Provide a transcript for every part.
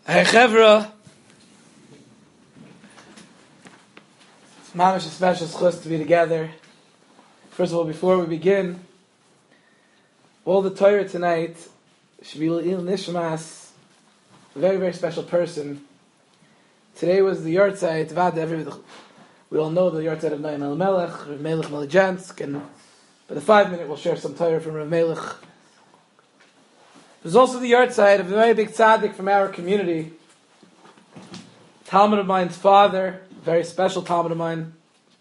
Hey Chevra, it's mamish a special schus to be together. First of all, before we begin, all the Torah tonight should be l'il nishmas, a very, very special person. Today was the Yartzeit, we all know the Yartzeit of Noam Elimelech, Rav Melech Melijansk, and by the 5 minute we'll share some Torah from Rav Melech. There's also the Yartzeit of a very big tzaddik from our community, Talmud of mine's father, very special Talmud of mine,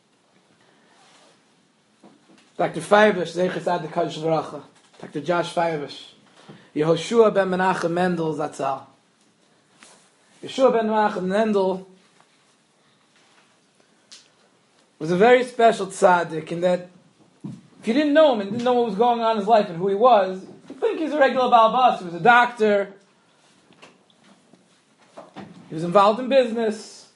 Dr. Feibish, Zecher Tzaddik Kadosh V'Racha, Dr. Josh Feibish, Yehoshua ben Menachem Mendel Zatzal. Yehoshua ben Menachem Mendel was a very special tzaddik in that if you didn't know him and didn't know what was going on in his life and who he was, you'd think he's a regular Baal Bas. He was a doctor. He was involved in business.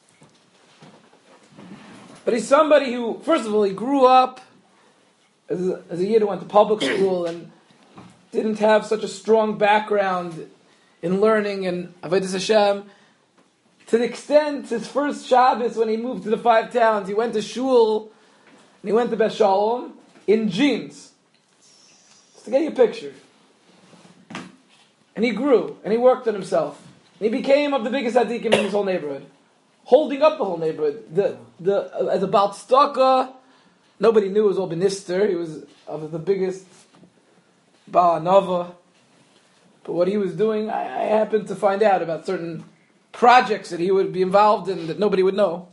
But he's somebody who, first of all, he grew up as a Yid who went to public school and didn't have such a strong background in learning and Avodas Hashem. To the extent, his first Shabbos when he moved to the 5 towns, he went to shul and he went to Beth Shalom in jeans. Just to get you a picture. And he grew, and he worked on himself. And he became of the biggest tzaddikim in his whole neighborhood. Holding up the whole neighborhood. As a Baal Tzedakah, nobody knew it was all Benister. He was of the biggest Baal Nava. But what he was doing, I happened to find out about certain projects that he would be involved in that nobody would know.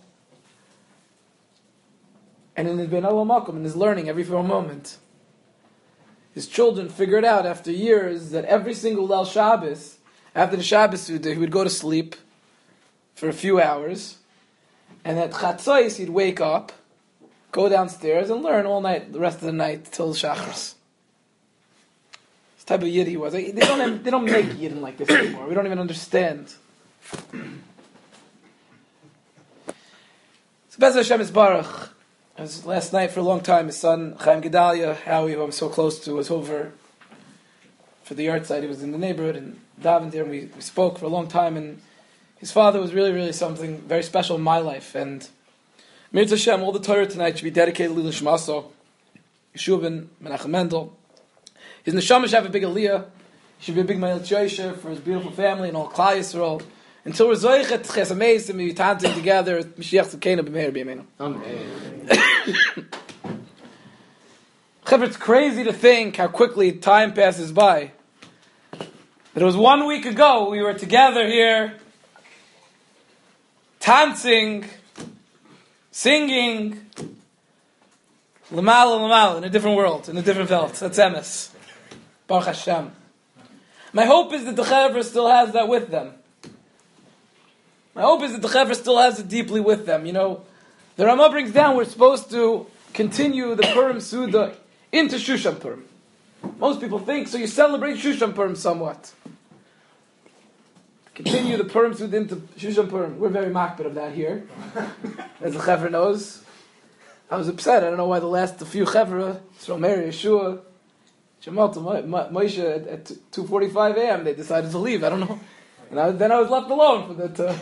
And in his Ben Olam Makom, in his learning every moment, his children figured out after years that every single Leil Shabbos, after the Shabbos Suda, he would go to sleep for a few hours, and at Chatzos he'd wake up, go downstairs, and learn all night, the rest of the night, till Shachris. This type of Yid he was. They don't make Yidden like this anymore. We don't even understand. So Bez Hashem is Baruch. It was last night for a long time. His son Chaim Gedalia, Howie, who I'm so close to, was over for the Yartzeit. He was in the neighborhood and davened there, and we spoke for a long time. And his father was really, really something very special in my life. And Mirz Hashem, all the Torah tonight should be dedicated to Lishmaso, Yeshua ben Menachem Mendel. His neshama should have a big aliyah. He should be a big Ma'il Tzoyesha for his beautiful family and all Klal Yisrael. Until we're zoichet chesameis and we dancing together, Mashiach Tzidkeinu b'meir b'yameinu. Amen. It's crazy to think how quickly time passes by. That it was 1 week ago we were together here, dancing, singing, Lamala, in a different world, in a different felt. That's emes. Baruch Hashem. My hope is that the Chevra still has that with them. My hope is that the Chevra still has it deeply with them. You know, the Ramah brings down we're supposed to continue the Purim Suda into Shushan Purim. Most people think, so you celebrate Shushan Purim somewhat. Continue the Purim Suda into Shushan Purim. We're very makbid of that here, as the Chevra knows. I was upset. I don't know why the last few Chevra, Sromer, Yeshua, Shemal, Moshe, at 2:45 a.m. they decided to leave. I don't know. And then I was left alone for that.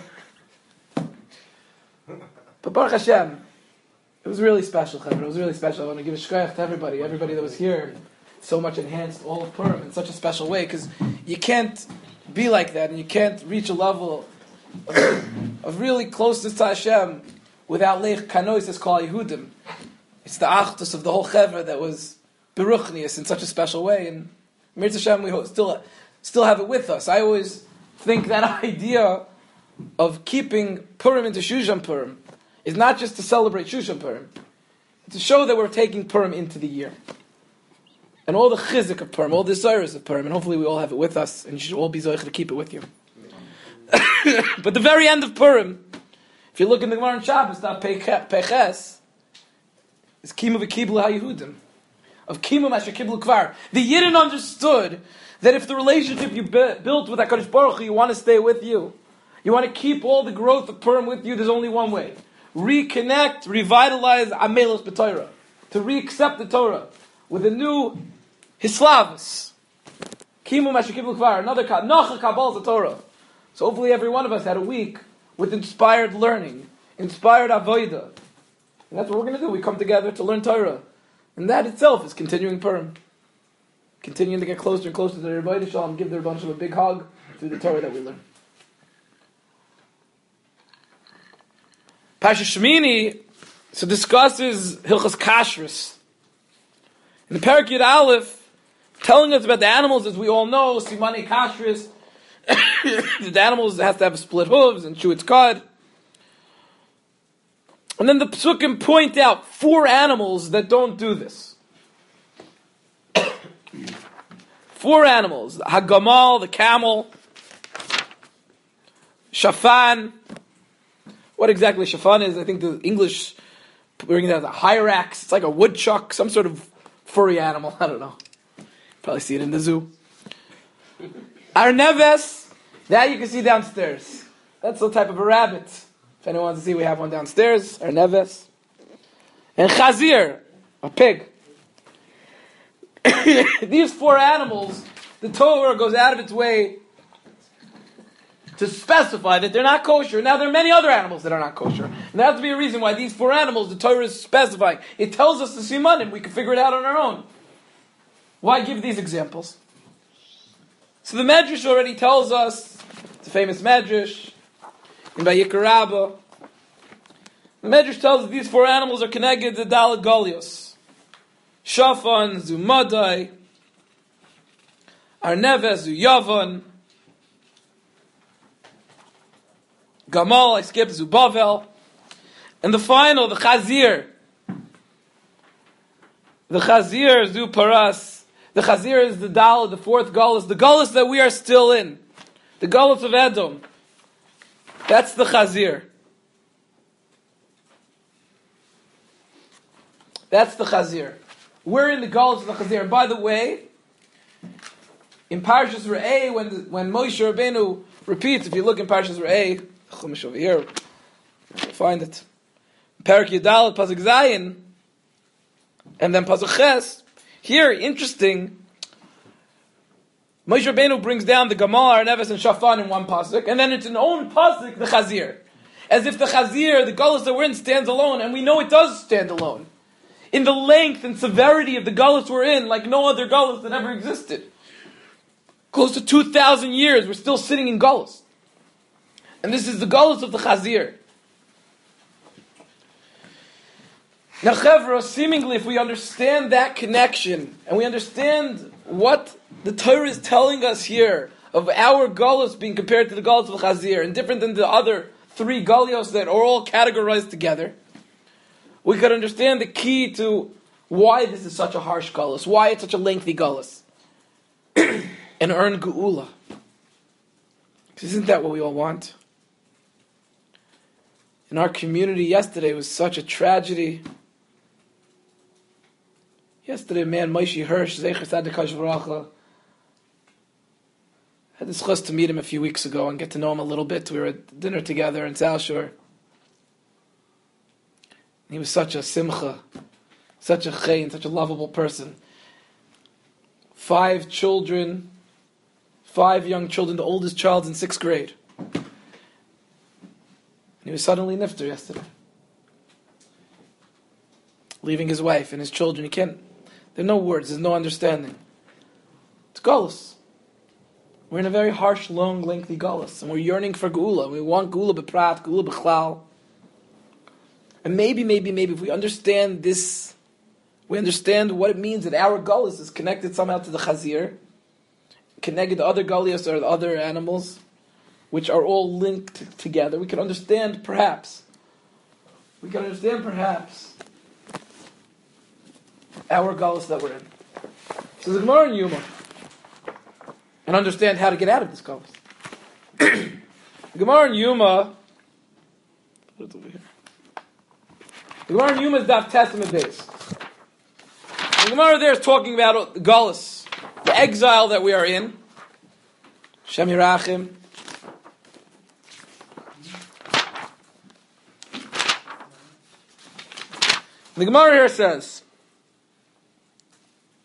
But Baruch Hashem, it was really special, Chevra. It was really special. I want to give a shkoyach to everybody that was here. So much enhanced all of Purim in such a special way, because you can't be like that, and you can't reach a level of really closeness to Hashem without Leich Kanois as Kol Yehudim. It's the achdus of the whole Chevra that was beruchnius in such a special way, and Mirz Hashem, we still have it with us. I always think that idea of keeping Purim into Shushan Purim is not just to celebrate Shushan Purim, it's to show that we're taking Purim into the year. And all the chizik of Purim, all the desires of Purim, and hopefully we all have it with us, and you should all be zoich to keep it with you. But the very end of Purim, if you look in the Gemara on Shabbos, not Peches, is Kimu v'Kiblu HaYehudim. Of Kimu Masher Kiblu Kvar. The Yidden understood that if the relationship you built with HaKadosh Baruch Hu, you want to stay with you, you want to keep all the growth of Purim with you, there's only one way. Reconnect, revitalize Amelos B'Torah. To re-accept the Torah with a new Hislavus. Kimu Masher Kiblu Kvar. Another Nocha Kabbalah Torah. So hopefully every one of us had a week with inspired learning, inspired avodah. And that's what we're going to do. We come together to learn Torah. And that itself is continuing Purim. Continuing to get closer and closer to the Rebbeinu Shalom, give the Rebbeinu Shalom a big hug through the Torah that we learn. Parsha Shemini discusses Hilchas Kashrus. In the Perek Yud Aleph, telling us about the animals, as we all know, Simani Kashrus, the animals have to have split hooves and chew its cud. And then the Psukim point out 4 animals that don't do this. 4 animals: the Hagamal, the camel, Shafan. What exactly Shafan is, I think the English bring it as a hyrax. It's like a woodchuck, some sort of furry animal. I don't know. Probably see it in the zoo. Arneves, that you can see downstairs. That's the type of a rabbit. If anyone wants to see, we have one downstairs. Arneves. And Chazir, a pig. These 4 animals, the Torah goes out of its way to specify that they're not kosher. Now, there are many other animals that are not kosher. And there has to be a reason why these 4 animals, the Torah is specifying. It tells us the simanim. We can figure it out on our own. Why give these examples? So the Medrash already tells us, it's a famous Medrash, in Vayikra Rabbah. The Medrash tells us these 4 animals are connected to Dalet Golios. Shafan, Zumadai, Arneves, Zuyavan, Gamal, I skipped, Zubavel, and the final, the Chazir. The Chazir, Zuparas. The Chazir is the Dalet, the 4th Galus, the Galus that we are still in. The Galus of Edom. That's the Chazir. That's the Chazir. We're in the Galus of the Chazir. And by the way, in Parshas Re'eh, when Moshe Rabbeinu repeats, if you look in Parshas Re'eh, Chumash over here, you'll find it. Perek Yud Aleph, Pasuk Zayin, and then Pasuk Ches. Here, interesting, Moshe Rabbeinu brings down the Gamal, Arneves, and Shafan in one pasuk, and then it's an own pasuk, the Chazir. As if the Chazir, the Galus that we're in, stands alone, and we know it does stand alone. In the length and severity of the Galus we're in, like no other Galus that ever existed. Close to 2,000 years, we're still sitting in Galus. And this is the Galus of the Chazir. Now, Chevra, seemingly, if we understand that connection, and we understand what the Torah is telling us here, of our Galus being compared to the Galus of the Chazir, and different than the other 3 Galios that are all categorized together, we could understand the key to why this is such a harsh Galus, why it's such a lengthy Galus, and earn Geula. Isn't that what we all want? In our community yesterday was such a tragedy. Yesterday, man, Moshe Hirsch, Zecher Tzaddik V'Racha, had this chus to meet him a few weeks ago and get to know him a little bit. We were at dinner together in South Shore. He was such a simcha, such a chayin, such a lovable person. 5 children, 5 young children, the oldest child's in 6th grade. And he was suddenly nifter yesterday. Leaving his wife and his children. He can't, there are no words, there's no understanding. It's Galus. We're in a very harsh, long, lengthy Galus. And we're yearning for Geula. We want Geula b'prat, Geula b'chlal. And maybe, if we understand this, we understand what it means that our Galus is connected somehow to the Chazir, connected to other Galios or the other animals, which are all linked together. We can understand perhaps our Galus that we're in. So the Gemara in Yuma, and understand how to get out of this Galus. The Gemara in Yuma, what's over here? The Gemara in Yuma is Daf Testament base. The Gemara there is talking about the Galus, the exile that we are in. Shem Yirachim. The Gemara here says,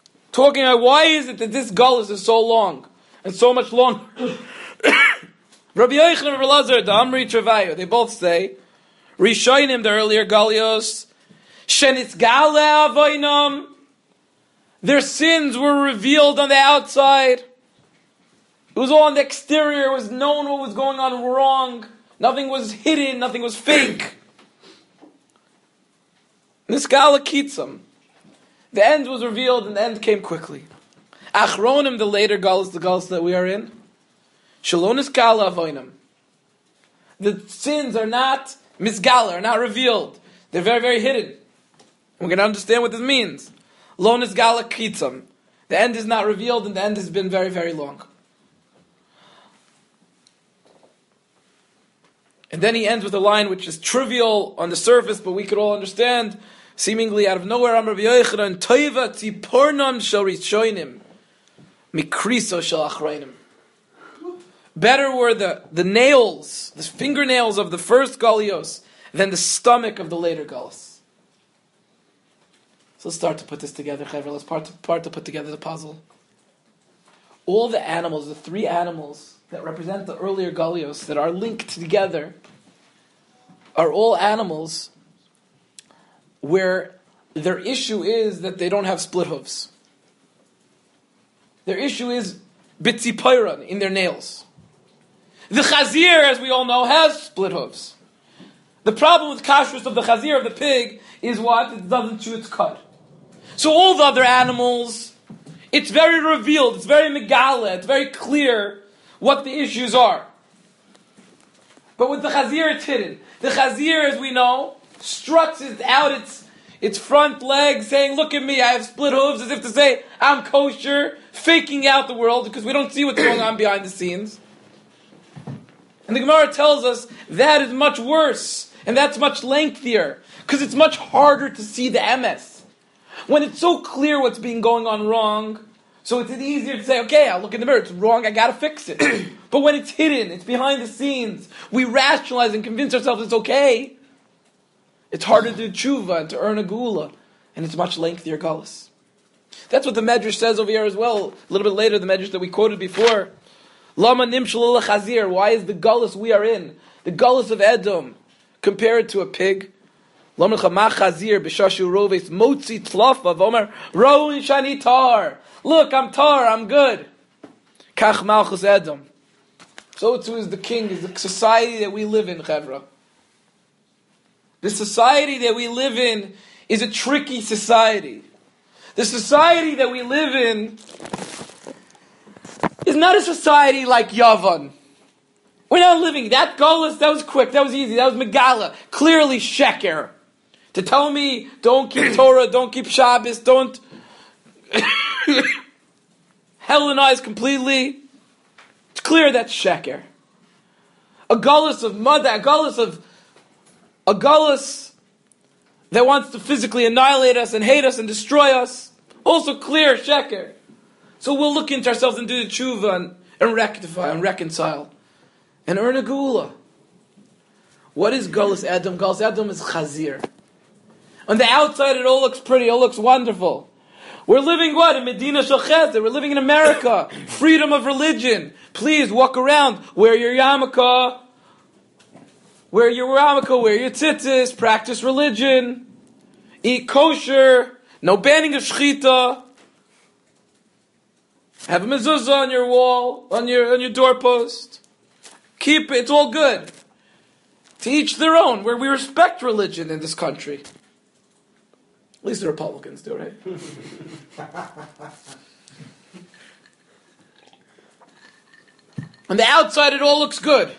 talking about why is it that this Galus is so long and so much longer Rabbi Yochanan and Rabbi Elazar, the Amri Travayu, they both say, Rishonim, the earlier Galios, Shenitzgala Avoinam, their sins were revealed on the outside. It was all on the exterior. It was known what was going on wrong. Nothing was hidden. Nothing was fake. Niskala Kitzam. The end was revealed and the end came quickly. Achronim, the later Galus, the Galus that we are in. Shalom Niskala Avoinam. The sins are not misgala, are not revealed. They're very, very hidden. We're going to understand what this means. Lo Niskala Kitzam. The end is not revealed and the end has been very, very long. And then he ends with a line which is trivial on the surface, but we could all understand, seemingly out of nowhere, Amar B'yochanan, Toiva tzipornam shel rishonim, mikriso shel achrayim. Better were the nails, the fingernails of the first Galios, than the stomach of the later Galus. So let's start to put this together, Chevra. Let's part to put together the puzzle. All the animals, the three animals that represent the earlier Galios that are linked together are all animals where their issue is that they don't have split hooves. Their issue is bitzipayran in their nails. The chazir, as we all know, has split hooves. The problem with kashrus of the chazir, of the pig, is what? It doesn't chew its cud. So all the other animals, it's very revealed, it's very megala, it's very clear what the issues are. But with the chazir, it's hidden. The chazir, as we know, struts out its front legs, saying, look at me, I have split hooves, as if to say, I'm kosher, faking out the world, because we don't see what's going on behind the scenes. And the Gemara tells us that is much worse, and that's much lengthier, because it's much harder to see the emes. When it's so clear what's been going on wrong, so it's easier to say, okay, I'll look in the mirror, it's wrong, I gotta fix it. But when it's hidden, it's behind the scenes, we rationalize and convince ourselves it's okay. It's harder to do tshuva and to earn a gula, and it's much lengthier galus. That's what the Medrash says over here as well. A little bit later, the Medrash that we quoted before. Lama nimshal chazir. Why is the galus we are in, the galus of Edom, compared to a pig? Lama chama chazir b'shashu roves motzi tlafa v'omer roin shani tar. Look, I'm tar, I'm good. Kach malchus Edom. So too is the king, is the society that we live in, Chevra. The society that we live in is a tricky society. The society that we live in is not a society like Yavan. We're not living, that Golas, that was quick, that was easy, that was Megala. Clearly Sheker. To tell me, don't keep Torah, don't keep Shabbos, don't Hellenize completely. It's clear that's Sheker. A Golas of mud, a Golas that wants to physically annihilate us and hate us and destroy us. Also clear, Sheker. So we'll look into ourselves and do the tshuva and rectify and reconcile and earn a gula. What is Galus Edom? Galus Edom is Chazir. On the outside it all looks pretty, it all looks wonderful. We're living what? In Medina Shel Chesed. We're living in America. Freedom of religion. Please walk around. Wear your yarmulke. Wear your tzitzis. Practice religion. Eat kosher. No banning of shchita. Have a mezuzah on your wall, on your doorpost. Keep it. It's all good. To each their own. Where we respect religion in this country. At least the Republicans do, right? On the outside, it all looks good.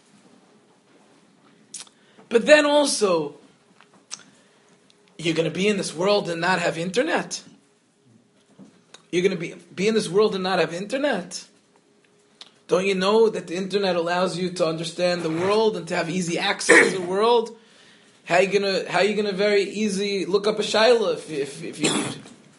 But then also, you're going to be in this world and not have internet? You're going to be in this world and not have internet? Don't you know that the internet allows you to understand the world and to have easy access to the world? How are you gonna very easy look up a shaila if you need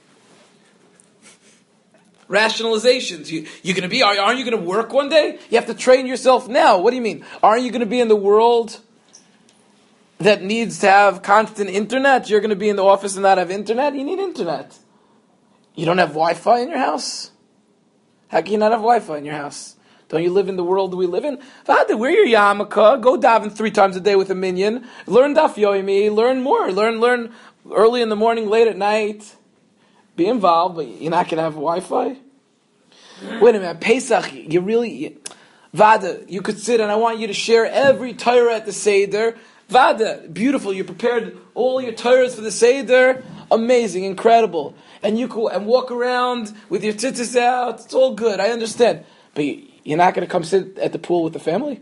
rationalizations? Aren't you gonna work one day? You have to train yourself now. What do you mean? Aren't you gonna be in the world that needs to have constant internet? You're gonna be in the office and not have internet? You need internet. You don't have Wi-Fi in your house? How can you not have Wi-Fi in your house? Don't you live in the world we live in? Vada, wear your yarmulke, go daven 3 times a day with a minyan, learn daf yomi, learn more, learn early in the morning, late at night. Be involved, but you're not going to have Wi-Fi? Wait a minute, Pesach, Vada, you could sit and I want you to share every Torah at the Seder. Vada, beautiful, you prepared all your Torahs for the Seder. Amazing, incredible. And you go and walk around with your tzitzis out. It's all good, I understand. But you're not going to come sit at the pool with the family?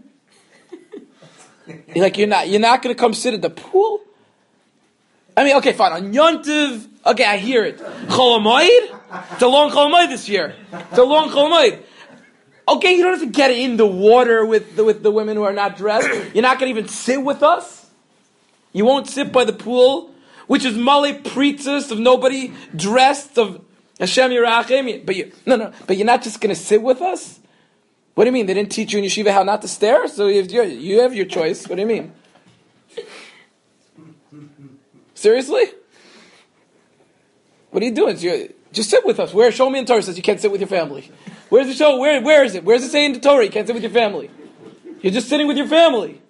You're not going to come sit at the pool? I mean, okay, fine. On Yontiv, okay, I hear it. Chol Hamoed? It's a long Chol Hamoed this year. It's a long Chol Hamoed. Okay, you don't have to get in the water with the women who are not dressed. You're not going to even sit with us. You won't sit by the pool, which is Male Pritzis of nobody dressed of Hashem Yerachim. But you're not just going to sit with us? What do you mean? They didn't teach you in yeshiva how not to stare? So you have your choice. What do you mean? Seriously? What are you doing? Just sit with us. Show me in Torah says you can't sit with your family. Where's the show? Where is it? Where's it saying in the Torah you can't sit with your family? You're just sitting with your family.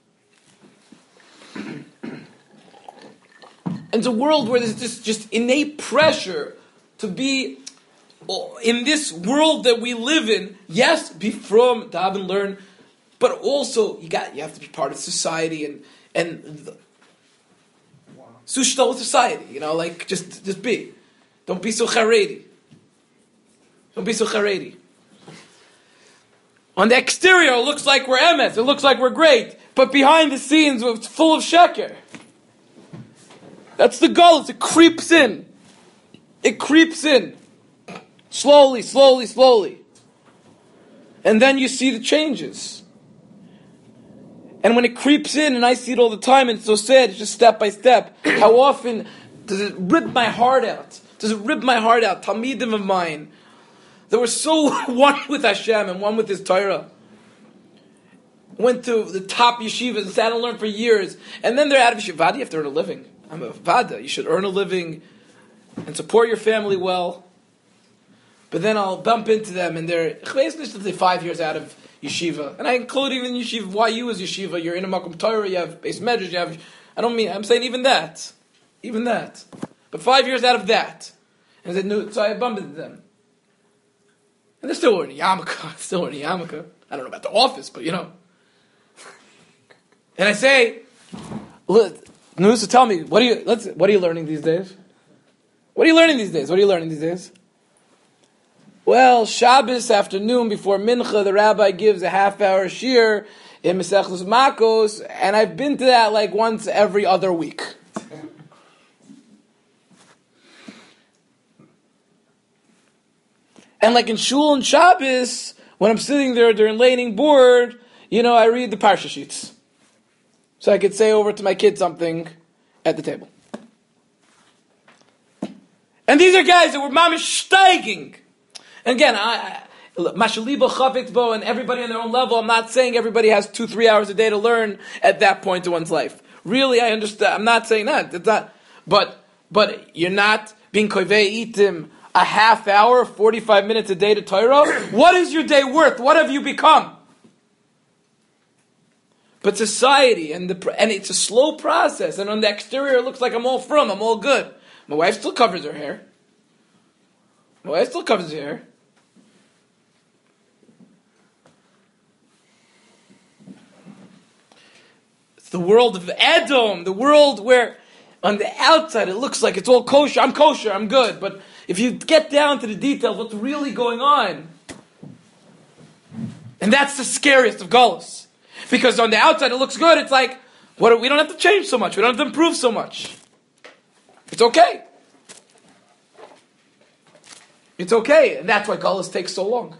It's a world where there's just innate pressure to be in this world that we live in. Yes, be from, daven, and learn, but also you have to be part of society and sushtal with society. Just be. Don't be so charedi. Don't be so charedi. On the exterior, it looks like we're emes. It looks like we're great. But behind the scenes, it's full of sheker. That's the goal. It creeps in. It creeps in. Slowly, slowly, slowly. And then you see the changes. And when it creeps in, and I see it all the time, and it's so sad, it's just step by step, how often does it rip my heart out? Does it rip my heart out? Talmidim of mine that were so one with Hashem and one with His Torah. Went to the top yeshivas and sat and learned for years. And then they're out of yeshiva. Vada, you have to earn a living. I'm a Vada. You should earn a living and support your family well. But then I'll bump into them and they're 5 years out of yeshiva. And I include even yeshiva, YU is yeshiva. You're in a Makom Torah, you have Beis Medrash, I'm saying even that. Even that. But 5 years out of that. And so I bump into them. And they're still wearing a yarmulke. I don't know about the office, but And I say, Nusa, tell me, what are you learning these days? What are you learning these days? Well, Shabbos afternoon before Mincha, the rabbi gives a half-hour shir in Masechtas Makos, and I've been to that like once every other week. And like in Shul and Shabbos, when I'm sitting there during laning board, I read the Parsha sheets. So I could say over to my kid something at the table. And these are guys that were mamish steiging. And again, Mashaliba Chavitzbo and everybody on their own level, I'm not saying everybody has 2-3 hours a day to learn at that point in one's life. Really, I understand. I'm not saying that. It's not. But you're not being koivei itim a half hour, 45 minutes a day to Torah. What is your day worth? What have you become? But society and it's a slow process. And on the exterior, it looks like I'm all good. My wife still covers her hair. It's the world of Edom, the world where on the outside it looks like it's all kosher, I'm good. But if you get down to the details, what's really going on? And that's the scariest of Golus. Because on the outside it looks good, it's like, we don't have to change so much, we don't have to improve so much. It's okay. It's okay, and that's why Golus takes so long.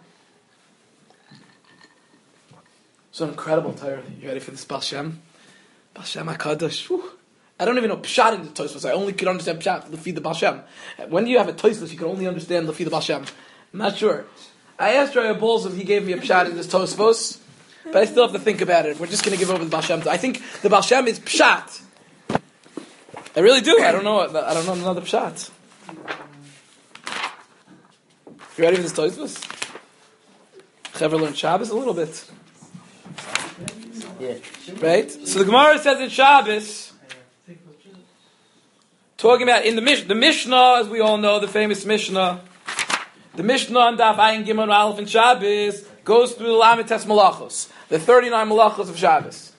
So incredible, Torah. You ready for this Baal Shem? Baal Shem HaKadosh. Whew. I don't even know Pshat in the Tosfos. I only could understand Pshat, Lefi the Baal Shem. When you have a Tosfos, you can only understand Lefi the Baal Shem. I'm not sure. I asked Raya Bowles if he gave me a Pshat in this Tosfos, but I still have to think about it. We're just going to give over the Baal Shem. I think the Baal Shem is Pshat. I really do. I don't know another Pshat. You ready for this Tosfos? Chaver learned Shabbos a little bit. Yeah. Right? So the Gemara says in Shabbos, talking about in the Mishnah, as we all know, the famous Mishnah, the Mishnah on Daf Ayin Gimel Aleph in Shabbos goes through the Lamites Malachos, the 39 Malachos of Shabbos.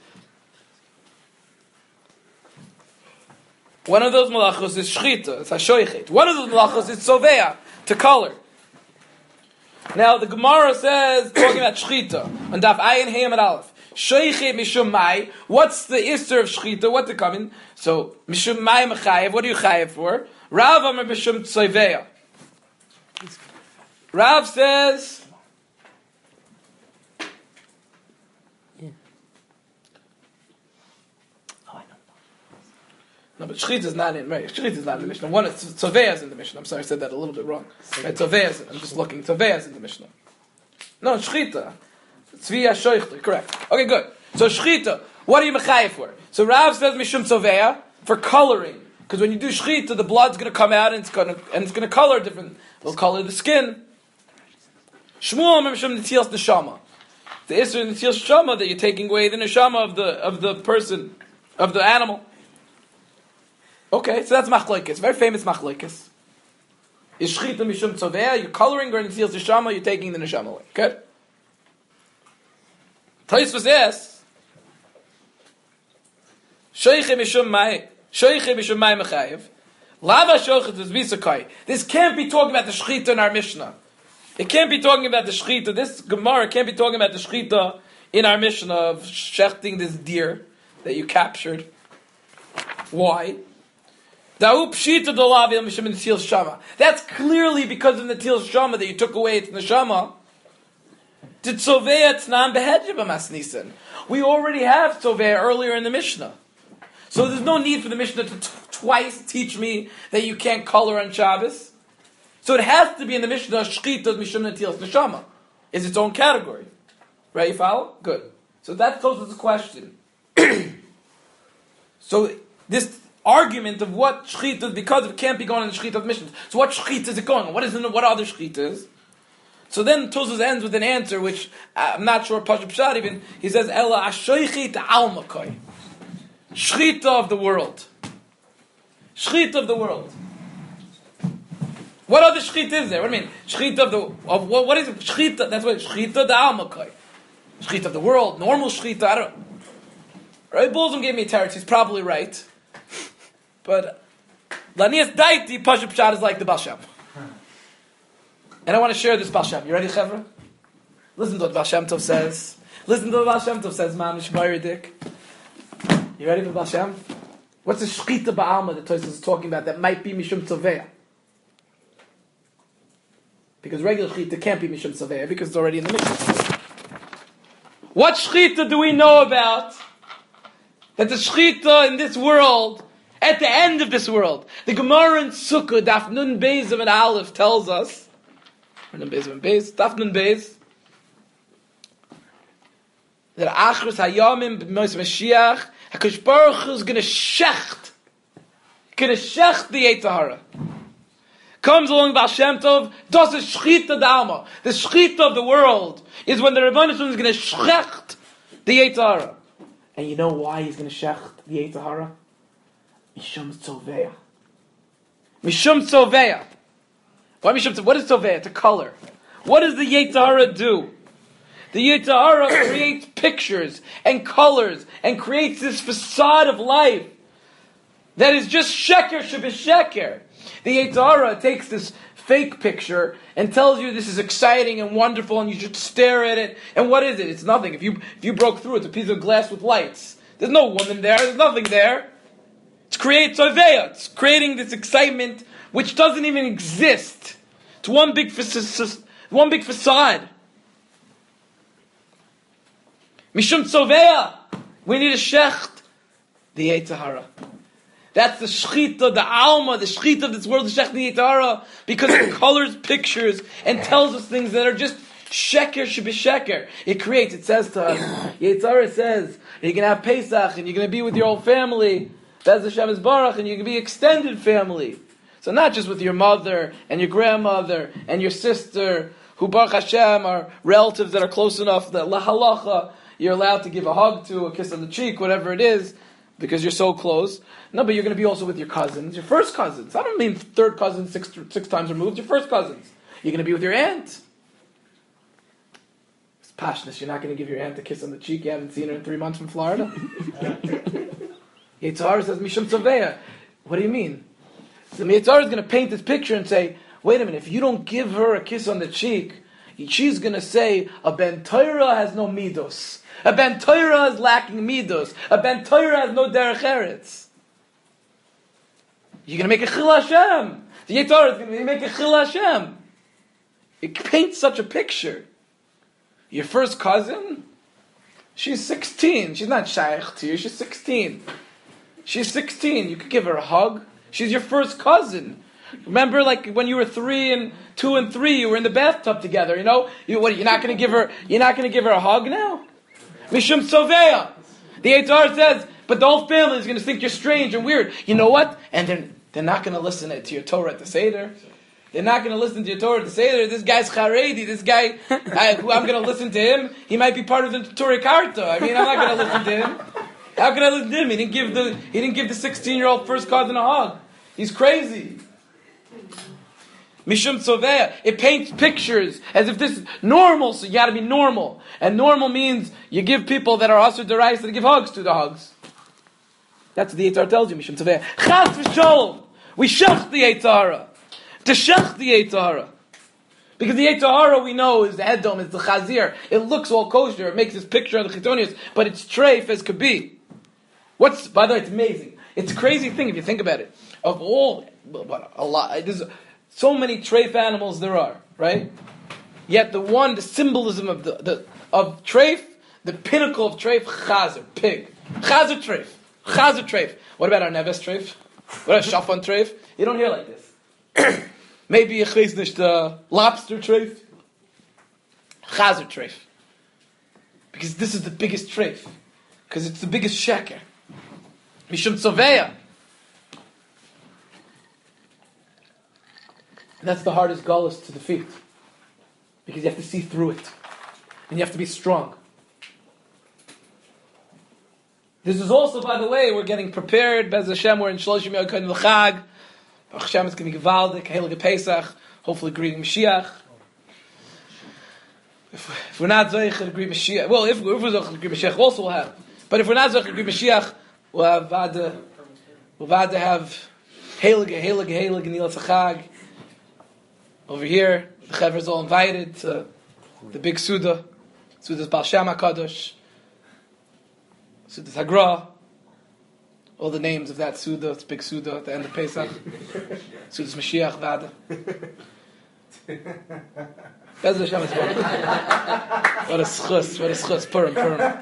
One of those Malachos is Shchita, it's Hashoichet. One of those Malachos is Tzovea, to color. Now the Gemara says, talking about Shchita, on Daf Ayin Hayam Aleph, Shoichet Mishum Mai, what's the Isser of Shchita, what to come in? So, Mishum Mai Mechayev, what are you Chayev for? Rav Amar Mishum Tzovea. Rav says, no, but Shchita is not in, right? Shchita is not in the Mishnah. One is Tzovea is in the Mishnah. I'm sorry, I said that a little bit wrong. Right, Tzovea is, I'm just looking. Tzovea is in the Mishnah. No, Shchita. Tzviya Shoichter, correct. Okay, good. So Shchita, what are you Mechayev for? So Rav says Mishum Tzovea for coloring. Because when you do Shchita, the blood's going to come out and it's going to color different. It'll color the skin. Shmuel Mishum Netilas Neshama. The Isser Netilas Neshama that you're taking away the Neshama of the person, of the animal. Okay, so that's Machlokes, very famous Machlokes. Is Shchita Mishum Tzovea, you're coloring, or Netilas Neshama, you're taking the Neshama away. Okay? Tosfos asks, Shoiche Mishum Mai Mechayev, Lava Shochet is Visakai. This can't be talking about the Shchita in our Mishnah. It can't be talking about the Shchita. This Gemara can't be talking about the Shchita in our Mishnah of shechting this deer that you captured. Why? That's clearly because of the Netilas Shama that you took away its Neshama. We already have Tzovea earlier in the Mishnah. So there's no need for the Mishnah to twice teach me that you can't color on Shabbos. So it has to be in the Mishnah, Shchita Mishum Netilas Neshama. Is its own category. Right, you follow? Good. So that goes with the question. So this argument of what Shchita is because it can't be going on the Shchita of Mishnah. So what Shchita is it going on? What other Shchita is? So then Tosfos ends with an answer which I'm not sure Pashup Pshat even. He says, Ela Ashoichit Almakoi. Shchita of the world. Shchita of the world. What other shchita is there? What do you mean? Shchita of what is it? Shchita, that's what shchita the almakai. Shchita of the world, normal shchita, I don't know. Right? Bulzum gave me a teretz, he's probably right. But Lanias Daiti, Pashup Pshat is like the Baal Shem. And I want to share this Baal Shem. You ready, Chevra? Listen to what Baal Shem Tov says. Listen to what Baal Shem Tov says, Mamish Dik. You ready for Baal Shem? What's the shchita ba'alma that Tosfos is talking about that might be Mishum Tzovea? Because regular shchita can't be Mishum Tzovea because it's already in the Mishnah. What shchita do we know about? That the shchita in this world, at the end of this world, the Gemara in Sukkah, Daf Nun Beis of an Aleph tells us, Daf Nun Beis, that Achros Hayamim b'Mos Mashiach, HaKadosh Baruch Hu is going to shecht the Yetzer Hara. Comes along Baal Shem Tov, does a shchita d'alma. The shchita of the world is when the Rebbeinu Shalom is going to shecht the Yetzer Hara. And you know why he's going to shecht the Yetzer Hara? Mishum Tzovea. Mishum Tzovea. Why Mishum Tzovea? What is Tzovea? To color. What does the Yetzer Hara do? The Yetzer Hara creates pictures and colors and creates this facade of life that is just sheker shebesheker. The Yetzer Hara takes this fake picture and tells you this is exciting and wonderful and you should stare at it. And what is it? It's nothing. If you broke through, it's a piece of glass with lights. There's no woman there. There's nothing there. It's Tzovea. It's creating this excitement which doesn't even exist. It's one big facade. Mishum Tzovea. We need a shecht. The Yetzer Hara. That's the shchita, the alma, the shchita of this world, the shech the Yetzer Hara, because it colors pictures and tells us things that are just sheker shebesheker. It says to us, Yetzer Hara says, you're going to have Pesach and you're going to be with your whole family, Bez Hashem Yisbarach, and you're going to be extended family. So not just with your mother and your grandmother and your sister who Baruch Hashem are relatives that are close enough that la halacha you're allowed to give a hug to, a kiss on the cheek, whatever it is, because you're so close. No, but you're going to be also with your cousins, your first cousins. I don't mean third cousins six times removed, your first cousins. You're going to be with your aunt. It's passionate. You're not going to give your aunt a kiss on the cheek. You haven't seen her in 3 months from Florida. Yetzer Hara says, Mishum Tzoveya. What do you mean? The Yetzer Hara is going to paint this picture and say, wait a minute, if you don't give her a kiss on the cheek, she's going to say, a Ben Torah has no midos. A Ben Torah is lacking midos. A Ben Torah has no derech eretz. You're going to make a chil Hashem. The Yetzer Hara is going to make a chil Hashem. It paints such a picture. Your first cousin, she's 16. She's not shaykh to you, she's 16. She's 16. You could give her a hug. She's your first cousin. Remember, like when you were 3 and 2 and 3, you were in the bathtub together. You know, you're not going to give her. You're not going to give her a hug now. Mishum Tzoveya. The Yetzer Hara says, but the whole family is going to think you're strange and weird. You know what? And they're not going to listen to your Torah at the Seder. They're not going to listen to your Torah at the Seder. This guy's Haredi. This guy, I'm going to listen to him. He might be part of the Torah Karta. I mean, I'm not going to listen to him. How can I listen to him? He didn't give the 16-year-old first cousin a hug. He's crazy. Mishum Tzoveya. It paints pictures as if this is normal, so you got to be normal. And normal means you give people that are asur d'oraisa to give hugs to the hugs. That's what the Yetzer Hara tells you, Mishum Tzoveya. Chas v'sholom. We shech the Yetzer Hara. To shech the Yetzer Hara. Because the Yetzer Hara we know is the Edom, it's the Chazir. It looks all kosher. It makes this picture of the Chitonius, but it's treif as could be. By the way, it's amazing. It's a crazy thing if you think about it. Of all, a lot, there's so many treif animals there are, right? Yet the symbolism of of treif, the pinnacle of treif, chazer, pig. Chazer treif. Chazer treif. What about our neves treif? What about shafan treif? You don't hear like this. Maybe ich weiß nicht, lobster treif. Chazer treif. Because this is the biggest treif. Because it's the biggest sheker. Mishum Tzoveya. And that's the hardest gullus to defeat. Because you have to see through it. And you have to be strong. This is also, by the way, we're getting prepared. Bez Hashem, we're in Shloshim Yom Kohen L'Chag. Baruch Hashem, it's going to be Gevaldik, Heilige Pesach. Hopefully greeting Mashiach. If we're not Zoich to greet Mashiach, well, if we're Zoich to greet Mashiach, also we'll have. But if we're not Zoich to greet Mashiach, we'll have Heilige Nila Tzachag. Over here, the Chaver is all invited to the big Suda. Suda's Baal Shem HaKadosh. Suda's Hagra. All the names of that Suda, it's big Suda at the end of Pesach. Suda's Mashiach Vada. Bez Hashem is what a schus, Purim.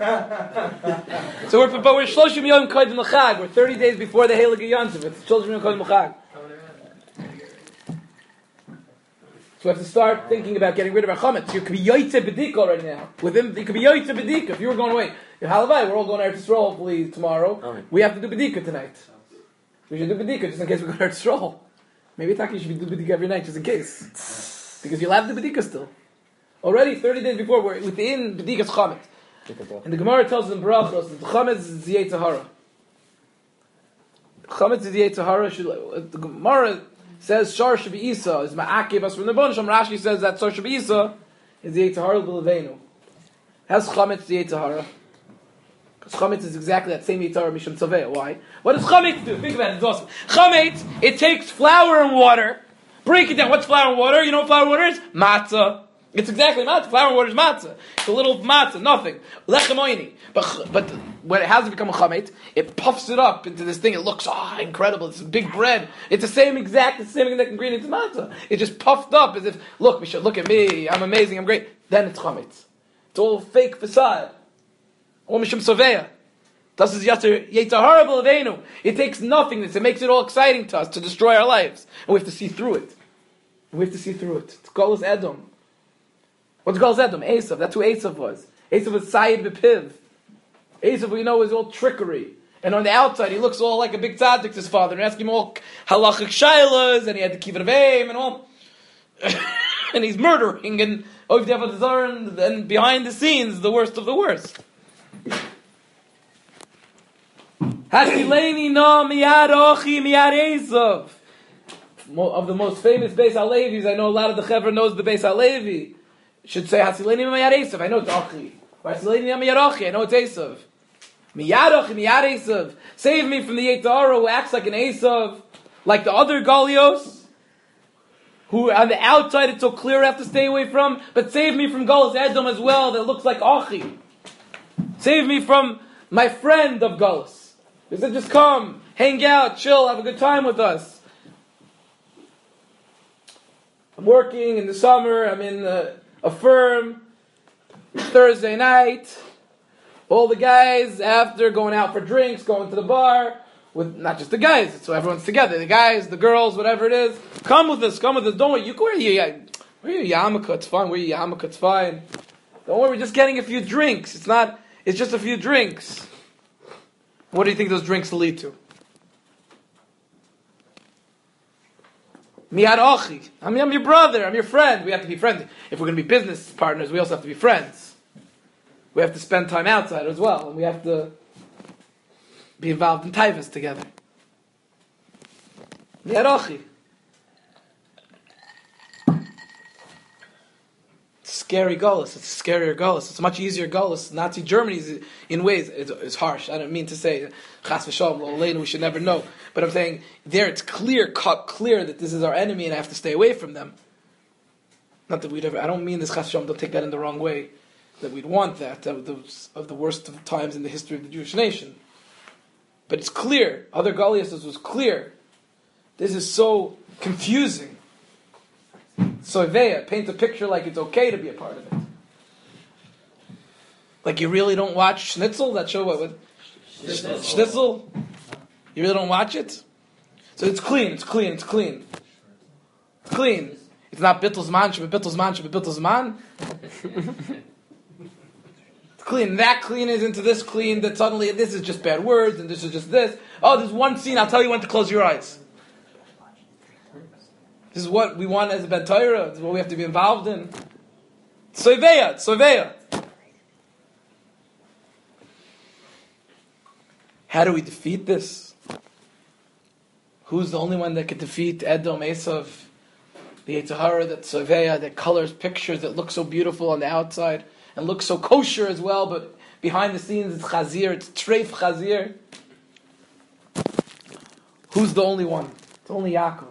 So we're Shloshim Yom Kodim L'Chag. We're 30 days before the Heilige Yontiv. It's Shloshim Yom Kodim L'Chag. So we have to start thinking about getting rid of our chametz. You could be yoytze bedika right now. With him, you could be yoytze bedika. If you were going away, halavai, we're all going to Eretz Yisrael hopefully tomorrow. Okay. We have to do bedika tonight. We should do bedika just in case we go to Eretz Yisrael. Maybe Taki should do bedika every night just in case, because you'll have the bedika still. Already 30 days before we're within bedika's chametz. And the Gemara tells us in Barachos that the chametz is the Yetzer Hara. Chametz is the Yetzer Hara. The Gemara says Shar Shabi Isa is Ma'akev as from the Bonsham. Rashi says that Shar Shabi Isa is the Yetzer Hara B'Leveinu. How's Chametz the Yetzer Hara? Because Chametz is exactly that same Yetzer Hara Mishum Tzoveya. Why? What does Chametz do? Think about it, it's awesome. Chametz, it takes flour and water. Break it down. What's flour and water? You know what flour and water is? Matzah. It's exactly matzah. Flour and water is matzah. It's a little matzah, nothing. Lechem oini. But when it has to become a chametz, it puffs it up into this thing. It looks incredible. It's a big bread. It's the same exact ingredient as matzah. It's just puffed up as if, look at me. I'm amazing. I'm great. Then it's chametz. It's all fake facade. All mishum soveya. Das is Yetzer Hara B'Leveinu. It takes nothingness. It makes it all exciting to us to destroy our lives, and we have to see through it. It's Golus Edom. What's Golus Edom? Esav. That's who Esav was. Esav was Sayid B'Piv. Esav, we know, is all trickery. And on the outside, he looks all like a big tzaddik to his father. And ask him all halachic shaylas, and he had the kibbutz aveim and all. and he's murdering, and and behind the scenes, the worst of the worst. Hasileni no miyad ochi miyad Esav. Of the most famous Beis HaLevis, I know a lot of the Chevra knows the Beis HaLevi. Should say Hasileni miyad Esav. I know it's Ochi. Or Hasileni miyad Ochi. I know it's Esav. Miyad Ochi miyad Esav. Save me from the Yetzer Hara who acts like an Esav, like the other Galios, who on the outside it's so clear I have to stay away from. But save me from Galus Edom as well that looks like Ochi. Save me from my friend of Galus. He said, just come, hang out, chill, have a good time with us. I'm working in the summer, I'm in a firm, Thursday night. All the guys, after going out for drinks, going to the bar, with not just the guys, so everyone's together, the guys, the girls, whatever it is. Come with us, don't worry, you can wear your yarmulke, it's fine, wear your yarmulke, it's fine. Don't worry, we're just getting a few drinks, it's just a few drinks. What do you think those drinks will lead to? Miyad Ochi. I'm your brother, I'm your friend. We have to be friends. If we're going to be business partners, we also have to be friends. We have to spend time outside as well. And we have to be involved in taivas together. Miyad Ochi. Scary Golis. It's a scarier Golis. It's a much easier Golis. Nazi Germany is, in ways, is harsh. I don't mean to say Chas v'Shalom, Lo Aleinu, we should never know. But I'm saying there it's clear that this is our enemy and I have to stay away from them. Not that we'd ever. I don't mean this Chas v'Shalom. Don't take that in the wrong way. That we'd want that of the worst of times in the history of the Jewish nation. But it's clear. Other Goliaths was clear. This is so confusing. Soveya, paint a picture like it's okay to be a part of it. Like you really don't watch Schnitzel? That show what? Schnitzel? You really don't watch it? So it's clean. It's clean. It's not Bittel's man, but Bittel's man. It's clean. That clean is into this clean. That suddenly this is just bad words and this is just this. Oh, there's one scene. I'll tell you when to close your eyes. This is what we want as a Ben Torah. This is what we have to be involved in. Soveya. How do we defeat this? Who's the only one that could defeat Edom, Esav, the Yetzer Hara, that Soveya, that colors pictures that look so beautiful on the outside and look so kosher as well, but behind the scenes it's Chazir, it's Treif Chazir. Who's the only one? It's only Yaakov.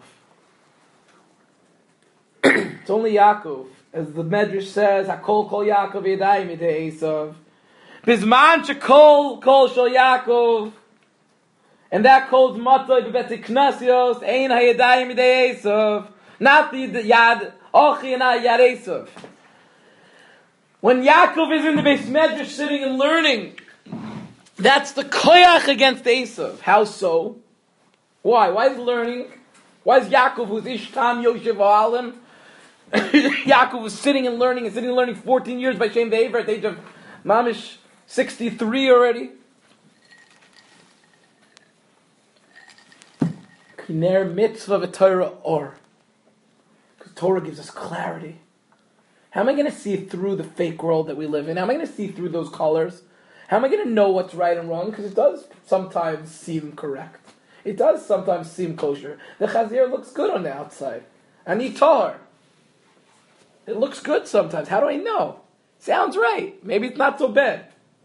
It's only Yaakov. As the Medrash says, Hakol Kol Yaakov Yedayim Yedei Esav. Bizman Shekol Kol Shel Yaakov. And that calls Matoi Bebet Knasios Ein HaYedayim Yedei Esav. Not the Yad Ochi and Yad Esav. When Yaakov is in the Beis Medrash sitting and learning, that's the koyach against Esav. How so? Why? Why is learning? Why is Yaakov, who's Ishtam Yoshev Alim? Yaakov was sitting and learning 14 years by Shem Ve'ever at the age of Mamish 63 already. Kiner mitzvah v'Torah or. Because Torah gives us clarity. How am I going to see through the fake world that we live in? How am I going to see through those colors? How am I going to know what's right and wrong? Because it does sometimes seem correct. It does sometimes seem kosher. The Chazir looks good on the outside. I need Tahar. It looks good sometimes. How do I know? Sounds right. Maybe it's not so bad.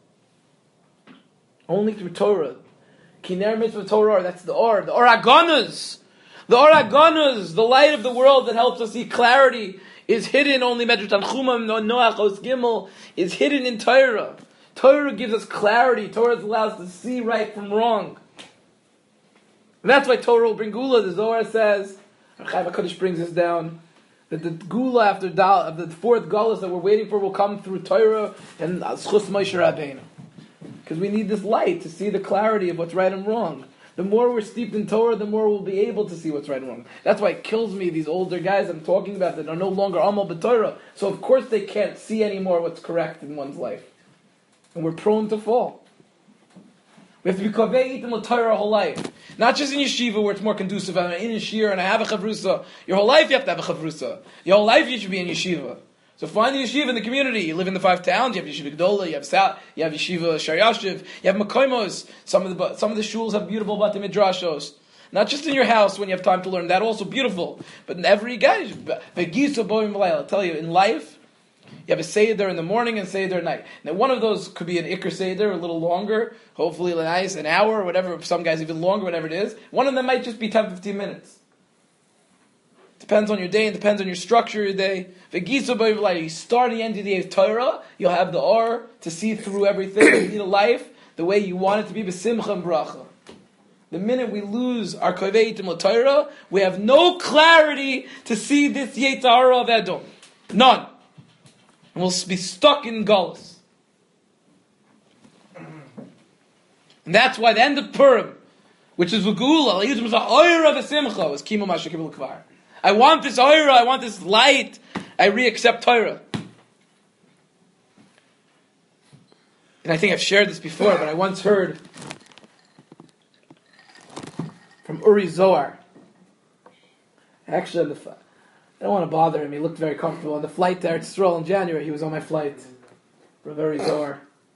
Only through Torah. Kiner mitzvah Torah, that's the Or HaGanuz. The Or HaGanuz, the light of the world that helps us see clarity, is hidden only Medrash Tanchumim, Noach, Os Gimel, is hidden in Torah. Torah gives us clarity. Torah allows us to see right from wrong. And that's why Torah will bring Gula. The Zohar says, Chaim HaKadosh brings this down, that the Gula after the fourth Galus that we're waiting for will come through Torah and Schus Moshe Rabbeinu. Because we need this light to see the clarity of what's right and wrong. The more we're steeped in Torah, the more we'll be able to see what's right and wrong. That's why it kills me, these older guys I'm talking about that are no longer Amal B'Torah. So of course they can't see anymore what's correct in one's life. And we're prone to fall. We have to be kovei itim l'Torah our whole life. Not just in yeshiva where it's more conducive, I'm in a shir and I have a chavrusa. Your whole life you have to have a chavrusa. Your whole life you should be in yeshiva. So find the yeshiva in the community. You live in the 5 towns. You have yeshiva Gdola. You have yeshiva Sharyashiv. You have makoimos. Some of the shuls have beautiful bate midrashos. Not just in your house when you have time to learn. That also beautiful. But in every guy, I'll tell you, in life, you have a seder in the morning and seder at night. Now one of those could be an ikr seder, a little longer, hopefully nice, an hour or whatever. Some guys even longer, whatever it is. One of them might just be 10-15 minutes. Depends on your day and depends on your structure of your day. You start the end of the Torah, you'll have the or to see through everything. You need a life the way you want it to be, b'simcha and bracha. The minute we lose our kovei itim l'Torah, we have no clarity to see this Yetzer Hara of Edom. None. And we'll be stuck in Galus. And that's why the end of Purim, which is V'gula, it was the oyer of a simcha, was Kimo Mashakibul Kvar. I want this oyer, I want this light, I re-accept Torah. And I think I've shared this before, but I once heard from Uri Zohar. Actually, I don't want to bother him, he looked very comfortable. On the flight to Eretz Yisrael in January, he was on my flight. Rav Uri Zohar.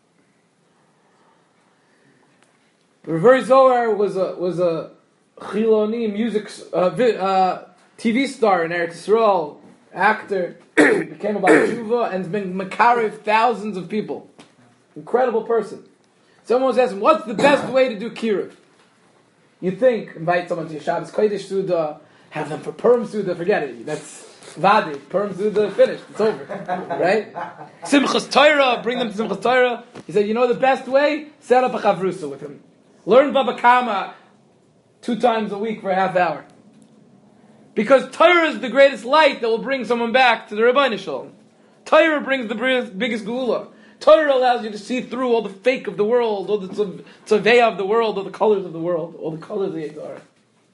Rav Uri Zohar was a Chiloni music TV star in Eretz Yisrael, actor, became about Tshuva and has been makarev thousands of people. Incredible person. Someone was asking, what's the best way to do kiruv? You think, invite someone to your Shabbos Kodesh Suda, have them for Purim Suda, forget it. That's Vadi. Purim Suda, finished. It's over. Right? Simchas Torah, bring them to Simchas Torah. He said, you know the best way? Set up a chavrusa with him. Learn Baba Kama 2 times a week for a half hour. Because Torah is the greatest light that will bring someone back to the Rebbeinu Shalom. Torah brings the biggest geula. Torah allows you to see through all the fake of the world, all the tzaveh of the world, all the colors of the world, all the colors of the Yetzer Hara.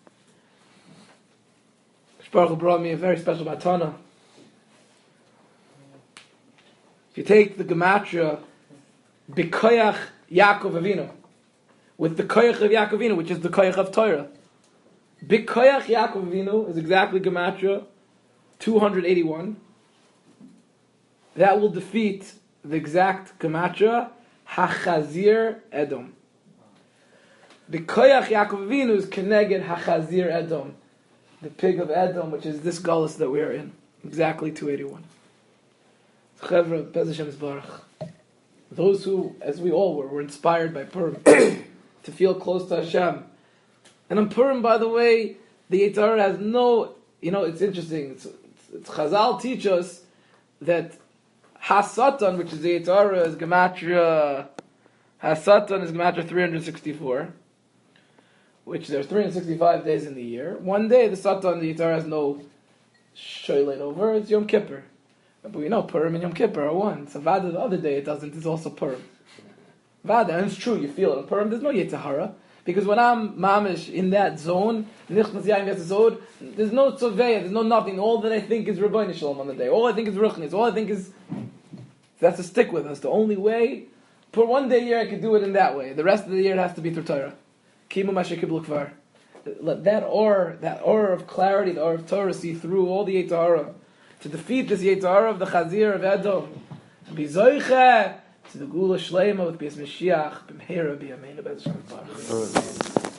Baruch brought me a very special matana. If you take the gematria, B'koyach Yaakov Avinu, with the koyach of Yaakov Avinu, which is the koyach of Torah, B'koyach Yaakov Avinu is exactly gematria 281. That will defeat the exact gematria Hachazir Edom. B'koyach Yaakov Avinu is keneged Hachazir Edom, the pig of Edom, which is this galus that we are in. Exactly 281. Chevra, Bez Hashem Yisbarach. Those who, as we all were inspired by Purim to feel close to Hashem. And on Purim, by the way, the Yetzer Hara has no, it's interesting. It's Chazal teach us that Hasatan, which is the Yetzer Hara, is Gematria. Hasatan is Gematria 364, which there's 365 days in the year. One day, the Satan, the Yetzer Hara, has no shoylet over. It's Yom Kippur. But we know Purim and Yom Kippur are one. So Vada, the other day, it doesn't. It's also Purim. Vada, and it's true, you feel it. On Purim, there's no Yetzer Hara. Because when I'm mamish in that zone, there's no tzoveh, there's no nothing. All that I think is Rebbeinu Shalom on the day. All I think is Ruchnis. All I think is... That's to stick with us. The only way... For one day a year, I could do it in that way. The rest of the year, it has to be through Torah. Kimu Mashakibul Kvar. Let that aura of clarity, the aura of Torah, see through all the Yetzer Hara. To defeat this Yetzer Hara of the Chazir of Edom. And be Zoiche to the Gula Shleima with B'yas Mashiach. B'mheira b'yameinu Bez Hashem Yisbarach.